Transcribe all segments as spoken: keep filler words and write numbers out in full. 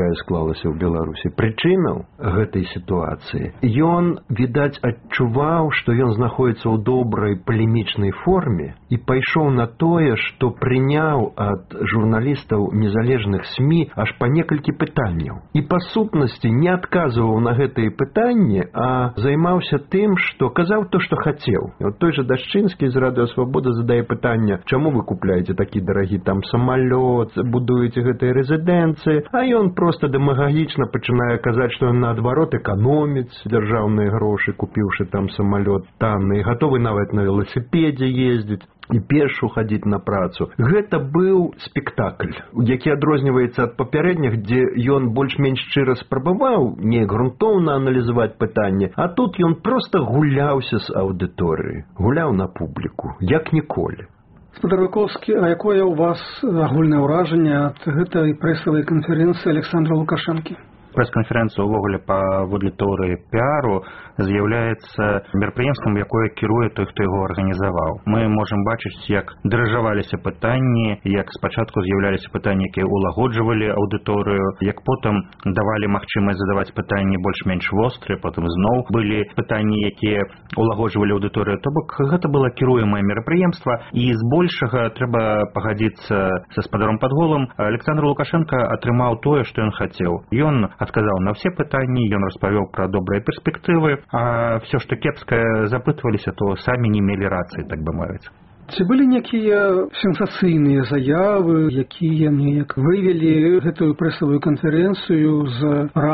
якая склалася ў Беларусі, прычынаў гэтай сітуацыі, ён, відаць, адчуваў, што ён знаходзіцца ў добрай палемічнай форме і пайшоў на тое, што прыняў ад журналістаў незалежных СМІ аж па некалькі пытанняў. І па сутнасці не адказваў на гэтыя пытанні, а займаўся тым, што казаў то, што хацеў. І от той жа Дашчынскі з Радыё Свабода задае пытанне, чаму вы купляеце такі дарагі там самалёт, будуеце гэтыя рэзідэнцыі, а ён проста дэмагагічна пачынае казаць, што ён наадварот эканоміць дзяржаўныя грошы, купіўшы там самалёт танны, гатовы нават на веласіпедзе ездзіць і пешу хадзіць на працу. Гэта быў спектакль, які адрозніваецца ад папярэдніх, дзе ён больш-менш шчыра спрабаваў неяк грунтоўна аналізаваць пытанне, а тут ён проста гуляўся з аўдыторыяй, гуляў на публіку, як ніколі. Спадар Вакоўскі, а якое ў вас агульнае ўражанне ад гэтай прэсавай канферэнцыі Александра Лукашэнкі? Прэс-канферэнцыя ўвогуле паводле тэорыі піару з'яўляецца мерапрыемствам, якое кіруе той, хто яго арганізаваў. Мы можам бачыць, як дыражаваліся пытанні, як спачатку з'яўляліся пытанні, якія улагоджвалі аўдыторыю, як потым давалі магчымасць задаваць пытанні больш-менш вострыя, потым зноў былі пытанні, якія улагоджвалі аўдыторыю. То бок гэта было кіруемае мерапрыемства, і збольшага трэба пагадзіцца са спадаром Падголам. Александр Лукашенко атрымаў тое, што ён хацеў. Ён адказаў на ўсе пытанні, ён распавёў пра добрыя перспектывы, а все, што кепскае запытваліся, то самі не мелі рацыі, так бы мовіць. Ці былі некія сенсацыйныя заявы, якія неяк вывелі гэтую прэсавую канферэнцыю з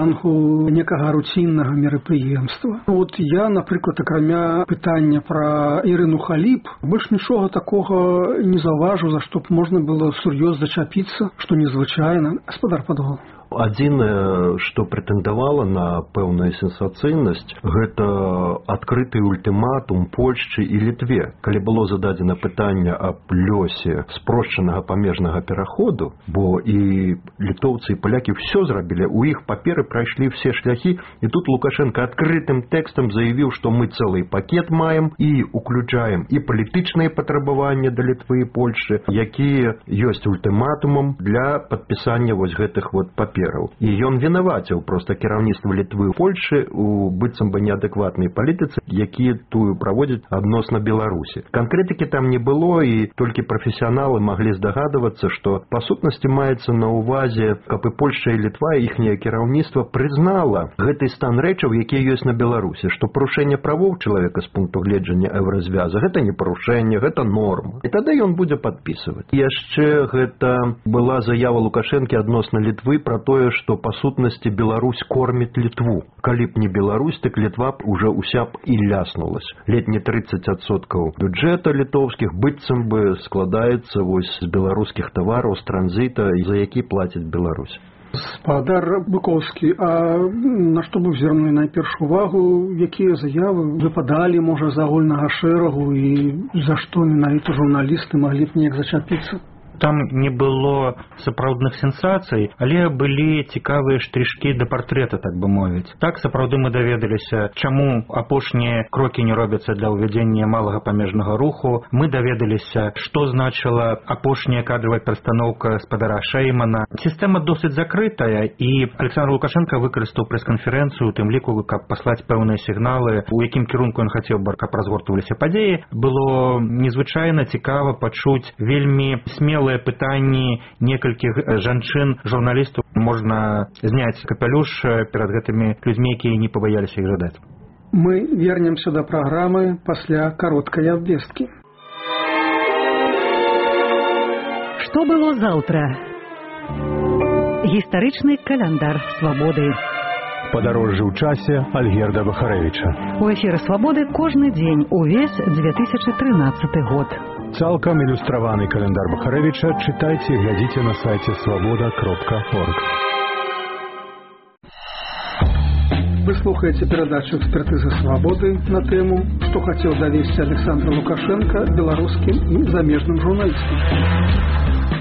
рангу некага руціннага мерапрыемства? Вот я, напрыклад, акрамя пытання пра Ірыну Халіп, больш нічога такога не заўважыў, за што б можна было сур'ёзна зачапіцца, што незвычайна. Спадар Падгол. Адзінае, што прэтэндавала на пэўную сенсацыйнасць, гэта адкрыты ультыматум Польшчы і Літве. Калі было зададзена пытанне аб лёсе спрошчанага памежнага пераходу, бо і літоўцы і палякі ўсё зрабілі, у іх паперы прайшлі ўсе шляхі, і тут Лукашенко адкрытым тэкстам заявіў, што мы цэлы пакет маем і уключаем і палітычныя патрабаванні да Літвы і Польшчы, якія ёсць ультыматумам для падпісання вось гэтых вот папераў. І ён вінаваціў проста кіраўніцтва Літвы і Польшчы у быццам бы неадэкватнай палітыцы, якія тую праводзяць адносна Беларусі. Канкрэтыкі там не было, і толькі прафесіяналы маглі здагадвацца, што па сутнасці маецца на ўвазе, каб і Польшча і Літва, іхняе кіраўніцтва прызнала гэты стан рэчаў, якія ёсць на Беларусі, што парушэнне правоў чалавека з пункту гледжання еўразвяза гэта не парушэнне, гэта норма. І тады ён будзе падпісваць. Яшчэ гэта была заява Лукашэнкі адносна Літвы пра тое, што па сутнасці Беларусь корміць Літву. Калі б не Беларусь, так Літва б уже ўся б і ляснулась. Летні тридцать адсоткаў бюджэта літоўскіх быццам бы складаецца вось з беларускіх тавараў, з транзіта, за які плаціць Беларусь. Спадар Быкоўскі, а на што мы звернулі найперш увагу, якія заявы выпадалі, можа, з агульнага шэрагу і за што менавіта журналісты маглі б неяк зачапіцца? Там не было сапраўдных сенсацый, але былі цікавыя штришкі да партрэта, так бы мовіць. Так, сапраўды мы даведаліся, чаму апошнія крокі не робяцца для ўвядзення малага памежнага руху. Мы даведаліся, што значыла апошняя кадравая перастаноўка спадара Шэймана. Сістэма досыць закрытая, і Александр Лукашенко выкарыстаў прэс-канферэнцыю, у тым ліку, каб паслаць пэўныя сігналы, у якім кірунку ён хацеў бы, каб разгортваліся падзеі. Было незвычайна цікава пачуць вельмі смелы пытанні некалькіх жанчын, журналістаў. Можна зняць капялюш перад гэтымі людзьмі, якія не пабаяліся іх задаць. Мы вернемся да праграмы пасля кароткай абвесткі. Што было заўтра? Гістарычны каляндар свабоды. Падарожжа ў часе Альгерда Бахарэвіча. У эфіры свабоды кожны дзень увесь две тысячы трынаццаты год. Цалкам ілюстраваны календар Бахарэвіча чытайце і глядзіце на сайце свабода кропка орг. Вы слухаеце перадачу «Экспертыза свабоды» на тэму «Што хацеў давесці Александр Лукашенко беларускім і замежным журналістам».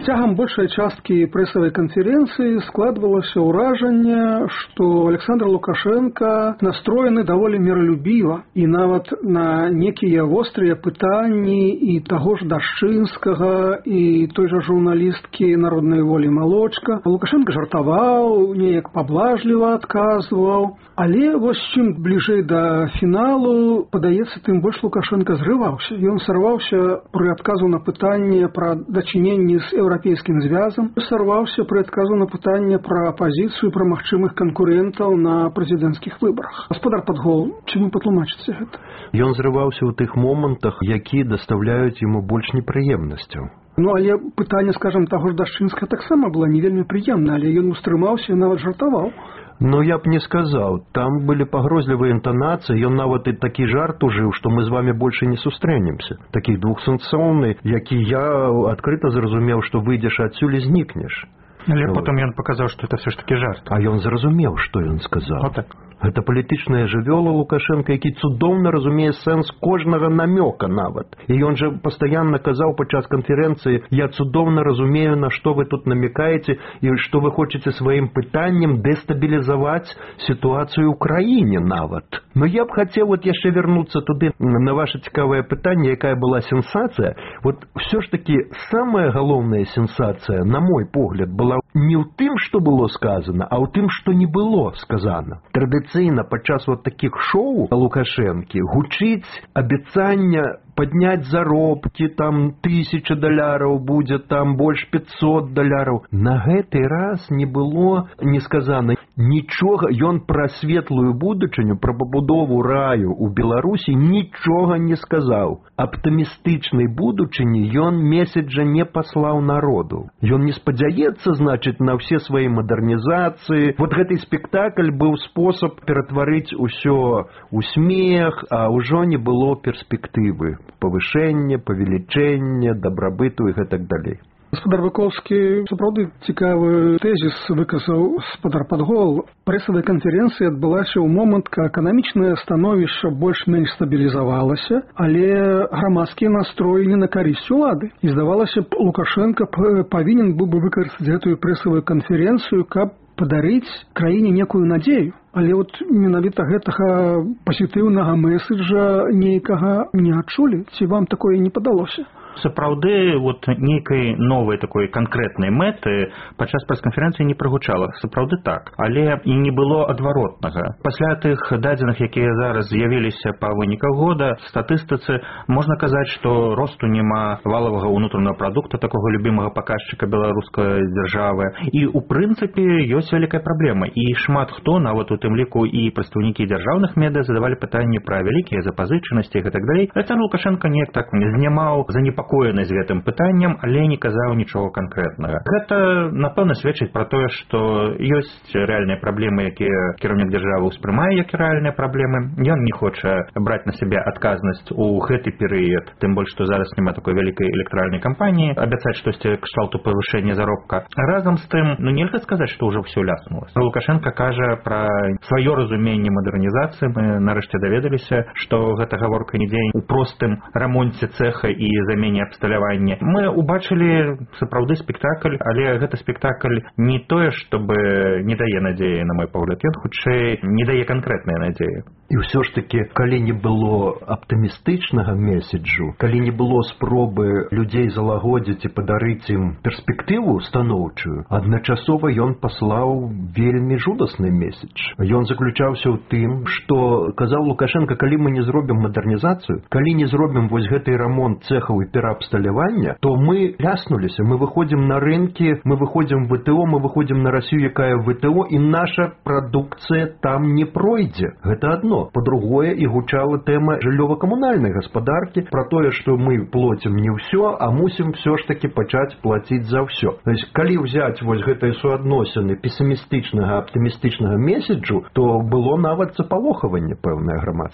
Цягам большай часткі прэсавай канферэнцыі складвалася ўражанне, што Александр Лукашенко настроены даволі міралюбіва, і нават на некія вострыя пытанні і таго ж Дашчынскага, і той жа журналісткі Народнай волі Малочка. Лукашенко жартаваў, неяк паблажліва адказваў, але вось чым бліжэй да фіналу, падаецца, тым больш Лукашенко зрываўся. Ён сарваўся пры адказу на пытанне пра дачыненні з еўрапейскім звязам, сарваўся пры адказу на пытанне пра апазіцыю, пра магчымых канкурентаў на прэзідэнцкіх выбарах. Гаспадар Падгол, чым вы патлумачыце гэта? Ён зрываўся ў тых момантах, якія даставляюць яму больш непрыемнасцяў. Ну, але пытанне, скажам, таго ж Дашчынскага таксама была не вельмі прыемна, але ён устрымаўся і нават жартаваў. Ну, я б не сказаў. Там былі пагрозлівыя інтанацыі, ён нават і такі жарт ужыў, што мы з вами больше не сустрэнемся. Такі двухсэнсоўны, які я адкрыта зразумеў, што выйдзеш адсюль і знікнеш. Але вот. Потом ён паказаў, што это все ж таки жарт. А ён зразумеў, што ён сказаў. Вот так. Гэта палітычная жывёла Лукашенко, які цудоўна разумее сэнс кожнага намёка нават. І ён жа пастаянна казаў падчас канферэнцыі: я цудоўна разумею, на што вы тут намекаеце і што вы хочаце сваім пытаннем дэстабілізаваць сітуацыю ў краіне нават. Но я б хацеў вот яшчэ вярнуцца туды на ваше цікавае пытанне, якая была сенсацыя. Вот все ж таки самая галоўная сенсацыя, на мой погляд, была не ў тым, што было сказано, а ў тым, што не было сказано. Традыцыйна падчас вот таких шоу Лукашэнкі гучыць абяцанне падняць заробкі, там тысяча даляраў будзе, там больш пятьсот даляраў. На гэты раз не было не сказано нічога. Ён пра светлую будучыню, пра пабудову раю ў Беларусі нічога не сказаў. Аптымістычнай будучыні ён месяджа не паслаў народу. Ён не спадзяецца, значыць, на ўсе свае мадэрнізацыі. Вот гэты спектакль быў спосаб ператварыць усё ў смех, а ўжо не было перспектывы павышэння, павелічэння, дабрабыту і гэтак далей. Гаспадар Быкоўскі, сапраўды цікавы тэзіс выказаў гаспадар Падгол. Прэсавая канферэнцыя адбылася ў момант, калі эканамічнае становішча больш-менш стабілізавалася, але грамадскі настрой не на карысць улады. І здавалася б, Лукашенко павінен быў бы выкарыстаць гэтую прэсавую канферэнцыю, каб падарыць краіне некую надзею. Але вот менавіта гэтага пазітыўнага месседжа нейкага не адчулі. Ці вам такое не падалося? Сапраўды, вот нейкай новай такой канкрэтнай мэты падчас прэс-канферэнцыі не прагучала. Сапраўды так. Але і не было адваротнага. Пасля тых дадзеных, якія зараз з'явіліся па выніках года, статыстыцы можна казаць, што росту няма валавага ўнутранага прадукта, такога любімага паказчыка беларускай дзяржавы. І ў прынцыпе ёсць вялікая праблема. І шмат хто, нават у тым ліку і прадстаўнікі дзяржаўных медыа, задавалі пытанні пра вялікія запазычанасці і гэтак далей. Александр Лукашенко неяк так не знімаў занепакоены з гэтым пытаннем, але не казаў нічога канкрэтнага. Гэта, напэўна, сведчыць пра тое, што ёсць рэальныя праблемы, якія кіраўнік дзяржавы ўспрымае як рэальныя праблемы. Ён не хоча браць на сябе адказнасць у гэты перыяд, тым больш, што зараз няма такой вялікай электаральнай кампаніі, абяцаць штосьці кшталту павышэння заробка. Разам з тым, ну нельга сказаць, што ўжо ўсё ляснулася. Лукашенко кажа пра сваё разуменне мадэрнізацыі. Мы нарэшце даведаліся, што гэта гаворка не дзень у простым рамонце цэха і замене абсталявання. Мы убачылі сапраўды спектакль, але гэта спектакль не тое, чтобы не дае надзеі, на мой погляд. Ён хутчэй не дае канкрэтнай надзеі. І ўсё ж таки, калі не было аптымістычнага месседжу, калі не было спробы людзей залагодзіць і падарыць ім перспектыву станоўчую, адначасова ён паслаў вельмі жудасны месседж. Ён заключаўся ў тым, што казаў Лукашенко: калі мы не зробім мадэрнізацыю, калі не зробім вось гэты рамонт цэхаў і пераабсталявання, то мы ляснуліся, мы выходзім на рынкі, мы выходзім в ВТО, мы выходзім на Расію, якая в ВТО, і наша прадукцыя там не пройдзе. Гэта адно. Па-другое, і гучала тэма жыллёва-камунальнай гаспадаркі, пра тое, што мы плоцім не ўсё, а мусім всё ж таки пачаць плаціць за ўсё. То есть, калі ўзяць вось гэтыя суадносіны песімістычнага, аптымістычнага месседжу, то было нават запалохаванне пэўнае грамадства.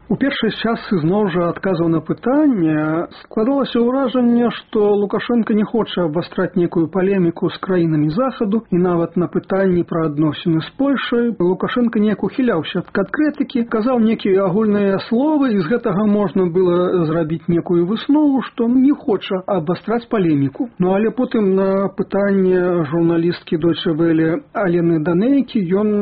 У першыя часы зноў жа адказаў на пытанне складалася ўражанне, што Лукашенко не хоча абвастраць некую палеміку з краінамі захаду, і нават на пытанні пра адносіны з Польшай Лукашенко неяк ухіляўся ад канкрэтыкі, казаў некія агульныя словы, і з гэтага можна было зрабіць некую выснову, што не хоча абвастраць палеміку. Ну але потым на пытанне журналісткі Deutsche Welle Алены Данейкі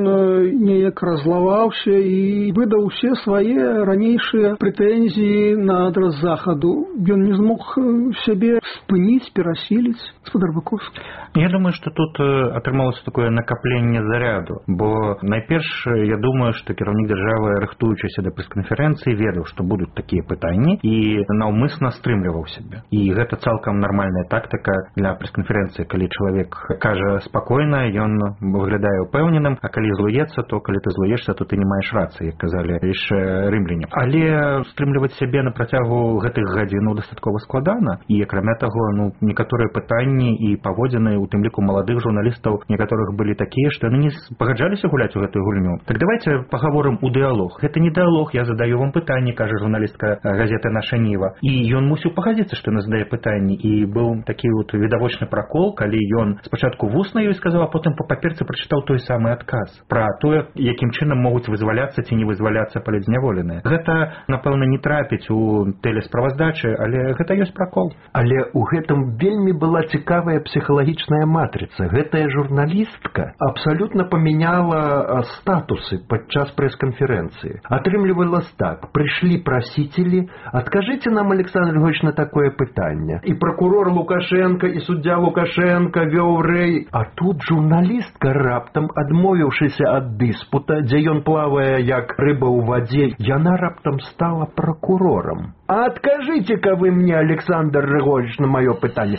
ён неяк разлаваўся і выдаў усе свае ранейшыя прэтэнзіі на адрас захаду. Ён не змог сябе спыніць, перасіліць. Спадар Баковскі. Я думаю, што тут атрымалася такое накапленне заряду, бо найперш я думаю, што кіраўнік дзяржавы, рыхтуючыся да прэс-канферэнцыі, ведаў, што будуць такія пытанні і наўмысна стрымліваў сябе. І гэта цалкам нармальная тактыка для прэс-канферэнцыі, калі чалавек кажа спакойна, ён выглядае упэўненым, а калі злуецца, то калі ты злуешся, то ты не маеш рацыі, як казалі яшчэ рымляне. Але стрымліваць сябе на працягу гэтых гадзінаў дастаткова складана, і акрамя таго, ну, некаторыя пытанні і паводзіны, у тым ліку маладых журналістаў, некаторых былі такія, што яны не пагаджаліся гуляць у гэтую гульню. Так давайте пагаворым у дыалог. Гэта не дыалог, я задаю вам пытанні, кажа журналістка газеты «Наша Ніва». І ён мусіў пагадзіцца, што ён задае пытанні. І быў такі вот відавочны пракол, калі ён спачатку вусна ёй сказаў, а потым па паперцы прачытаў той самы адказ пра тое, якім чынам могуць вызваляцца ці не вызваляцца палітзняволеныя. Гэта, напэўна, не трапіць у тэлесправаздачы, але гэта ёсць пракол. Але ў гэтым вельмі была цікавая псіхалагічная матрыца. Гэтая журналістка абсалютна памяняла статусы падчас прэс-канферэнцыі. Атрымлівалася так: прыйшлі прасіцелі, адкажыце нам, Александр Григорьевич, на такое пытанне. І пракурор Лукашенко, і суддзя Лукашенко вёў рэй. А тут журналістка, раптам адмовіўшыся ад дыспута, дзе ён плавае як рыба ў вадзе, яна раптам стала пракурорам. А адкажыце-ка вы мне, Александр Григорьевич, на маё пытанне.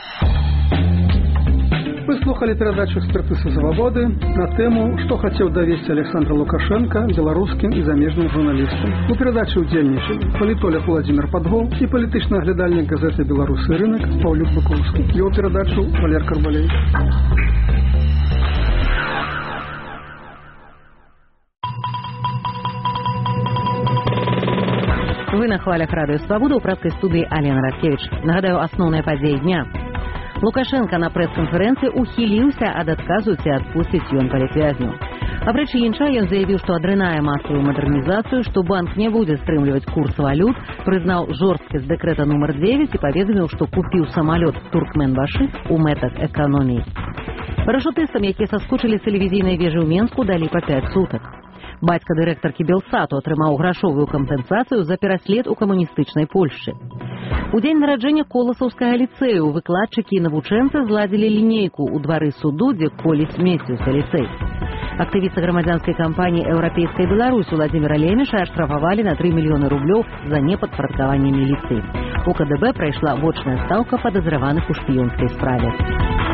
Вы слухали перадачу «Экспертызы Свабоды» на тэму «Што хацеў давесці Александр Лукашенко беларускім і замежным журналістам». У перадачы ўдзельнічалі палітолог Владимир Падгол і палітычны аглядальнік газеты «Беларусы рынок» Паўлюк Баковскі. Вёў перадачу Валер Карбалей. Вы на хвалях радыё «Свабода» ў прадскай студыі Алена Раткевіч. Нагадаю, асноўныя падзеі дня. Лукашенко на прэс-канферэнцыі ухіліўся ад адказу ці адпусціць ён палітвязню. Апрэч іншага, ён заявіў, што адрынае масавую мадэрнізацыю, што банк не будзе стрымліваць курс валют, прызнаў жорсткасць дэкрэта нумар девять і паведаміў, што купіў самалёт «Туркменбаши» у мэтах эканоміі. Парашутыстам, якія саскочылі з тэлевізійнай вежы ў Менску, далі па пяць сутак. Бацька дырэктаркі Белсату атрымаў грашовую кампенсацыю за пераслед у камуністычнай Польшчы. У дзень нараджэння Коласаўскага ліцэю выкладчыкі і навучэнцы зладзілі лінейку ў двары суду, дзе коліць месціўся ліцэй. Актывіста грамадзянскай кампаніі «Еўрапейская Беларусь» Владзіміра Леміша аштрафавалі на тры мільёны рублёў за непадпарадкаванне міліцыі. У ка дэ бэ прайшла вочная стаўка падазраваных у шпіёнскай справе.